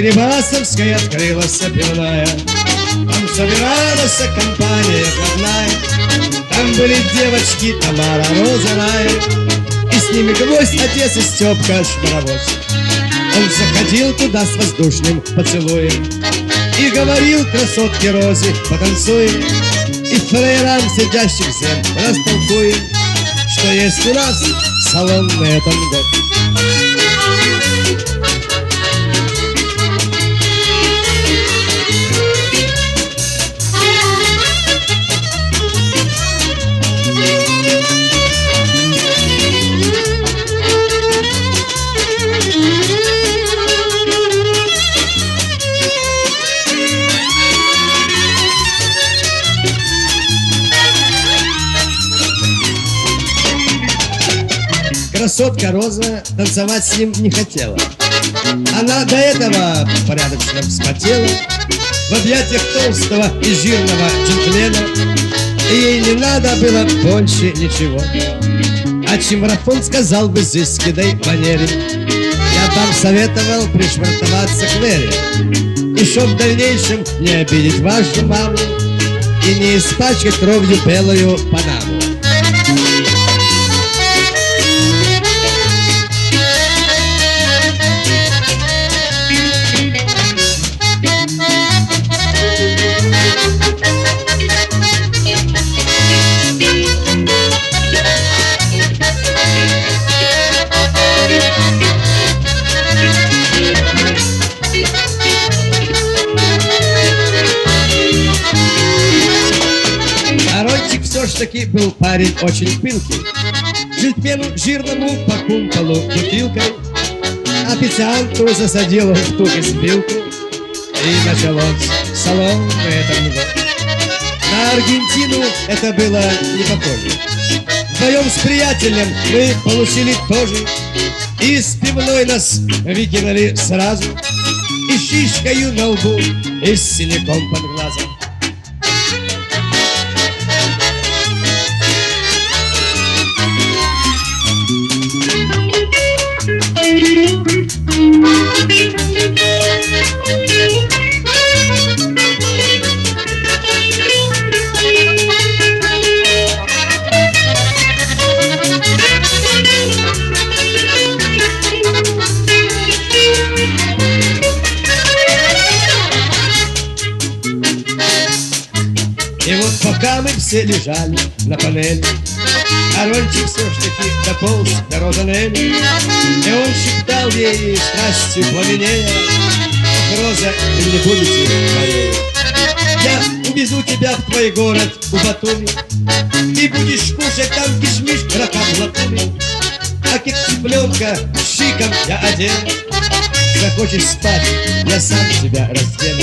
Дерибасовская открылась пивная. Там собиралась компания родная. Там были девочки Тамара, Роза, Рая, и с ними гвоздь, отец и Степка Шмаровоз. Он заходил туда с воздушным поцелуем и говорил красотке Розе: потанцуем, и фраерам, сидящих зем, растолкуем, что есть у нас салонное танго. Красотка Роза танцевать с ним не хотела. Она до этого порядочно вспотела в объятиях толстого и жирного джентльмена, и ей не надо было больше ничего. А Чимрафон сказал в изысканной манере: я вам советовал пришвартоваться к Вере, и чтоб в дальнейшем не обидеть вашу маму и не испачкать кровью белую панаму. Все-таки был парень очень пылкий, джентльмену жирному по кумполу бутылкой, официанту засадил в тук и спилку, и началось салонное танго. На Аргентину это было не похоже. Вдвоем с приятелем мы получили тоже, и с пивной нас выкинули сразу, и шишкою на лбу, и с синяком под глазом. И вот пока мы все лежали на панели, а Рончик все ж таки дополз до Розанели, и он шептал ей страстью пламенея: Роза, ты не будете моей. Я увезу тебя в твой город, у Батуми, и будешь кушать там кишмиш, кракам латуми, а как цыпленка шиком я одену. Захочешь спать, я сам тебя раздену.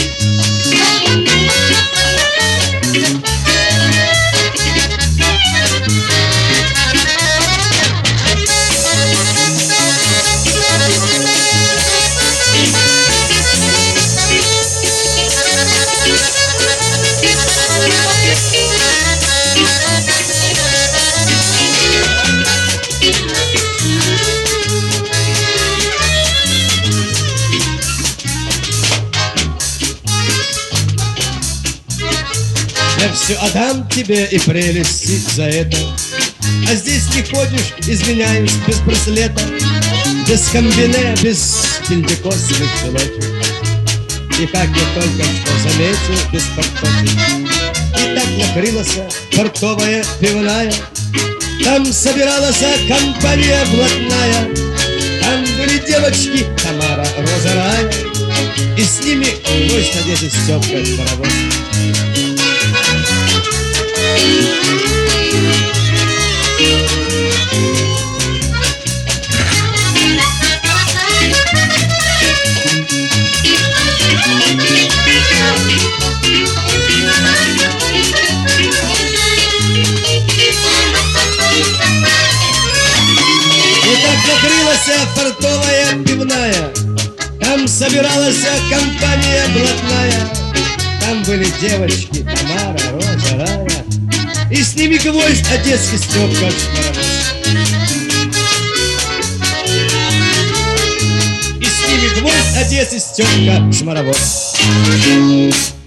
Я все отдам тебе и прелести за это, а здесь не ходишь, извиняюсь, без браслета, без комбине, без тильдекосовых желетов. И как я только что заметил, без портфеля. И так накрылась портовая пивная, там собиралась компания блатная. Там были девочки Тамара, Роза, Рая, и с ними гвоздь, отец и Степка Шмаровоз. И так накрылась портовая пивная, там собиралась компания блатная. Там были девочки Тамара, Роза, Рая, и с ними гвоздь, отец и Степка Шмаровоз. И с ними гвоздь. Одессе Степка Шмаровоз.